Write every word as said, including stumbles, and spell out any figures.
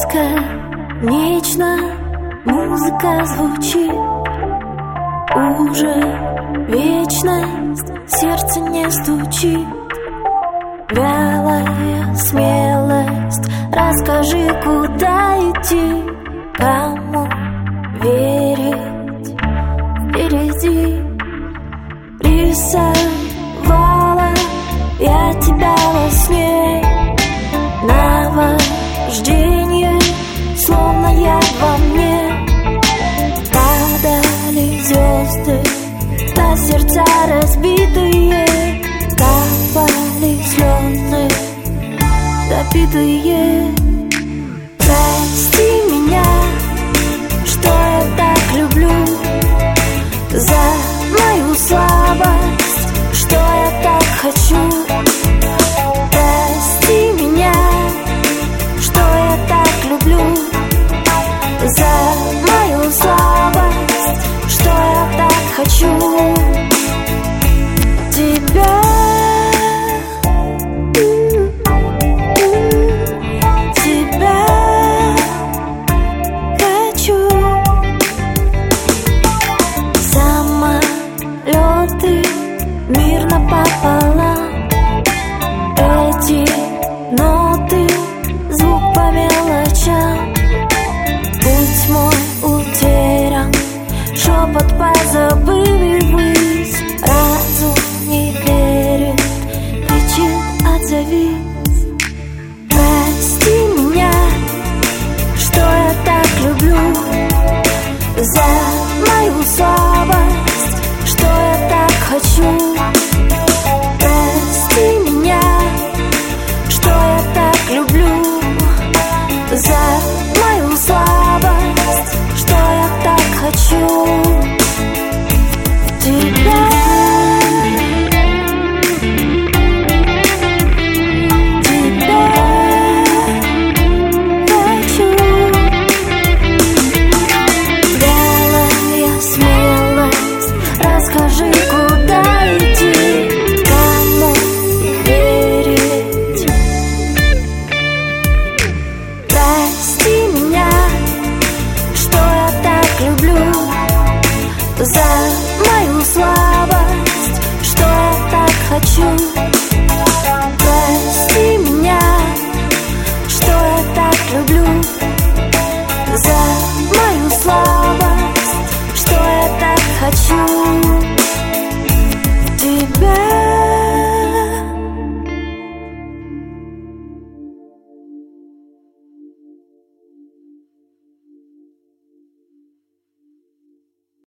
бесконечно музыка звучит. Уже вечность, сердце не стучит. Вялая смелость, расскажи, куда идти, кому верить впереди. Рисовала я тебя во сне, наваждение, словно я во мне. Падали звезды на сердца разбитые, капали слезы допитые. Прости меня, что я так люблю, за мою слабость, что я так хочу. Прости меня, что я так люблю, за мою слабость, что я так хочу тебя. Тебя хочу. Самолеты мирно пополам, эти ноты, звук по мелочам. Путь мой утерян, шепот позабыли ввысь. Разум не верит, кричит отзовись. Прости меня, что я так люблю, за мою слабость, что я так хочу. Прости меня, что я так люблю, за мою слабость, что я так хочу тебя. Тебя хочу. Вялая смелость, расскажи, куда идти, кому верить. Прости меня, что я так люблю, за мою слабость, что я так хочу. Прости меня, что я так люблю, за мою слабость, что я так хочу.